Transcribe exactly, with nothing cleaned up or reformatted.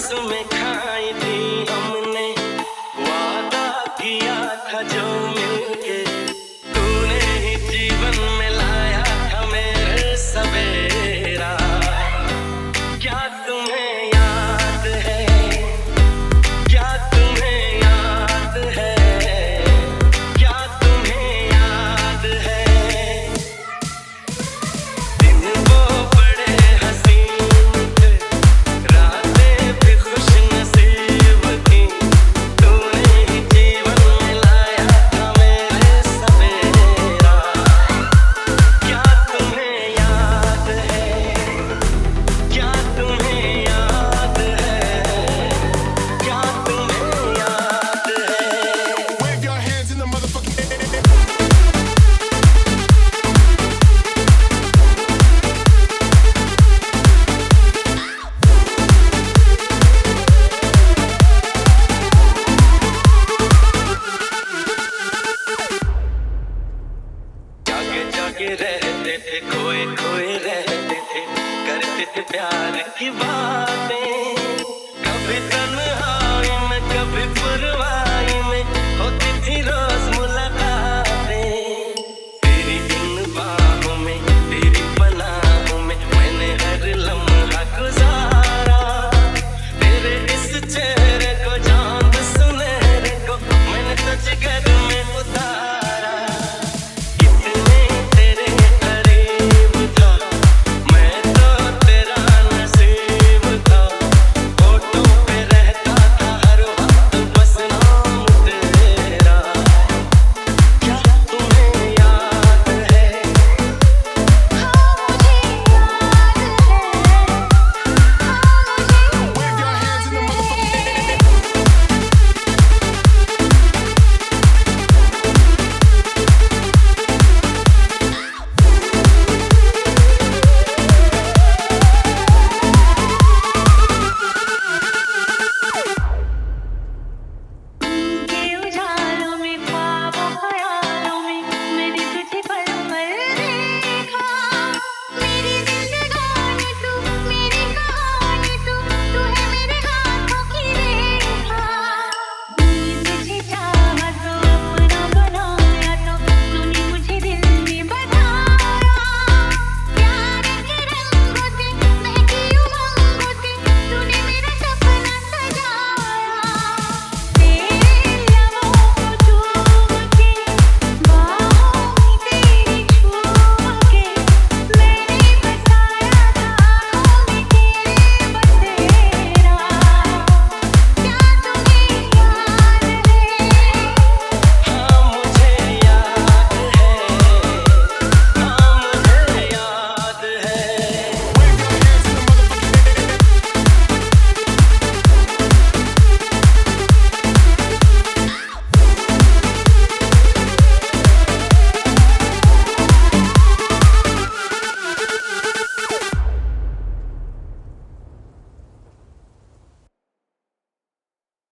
कसमें खाई थी हमने, वादा किया था जो मिलके, तूने ही जीवन में लाया था मेरे सवेरा। क्या तुम्हें याद है, क्या तुम्हें याद है, क्या तुम्हें याद है, दिन वो बड़े हसीन थे, रातें भी खुश नसीब थी, तूने ही जीवन में लाया था मेरे सवेरा। क्या तुम्हें याद है, क्या तुम्हें याद है, क्या तुम्हें याद है। Wave your hands in the motherfucking air. जागे जागे रहते थे, खोए खोए रहते थे, करते थे प्यार की बातें।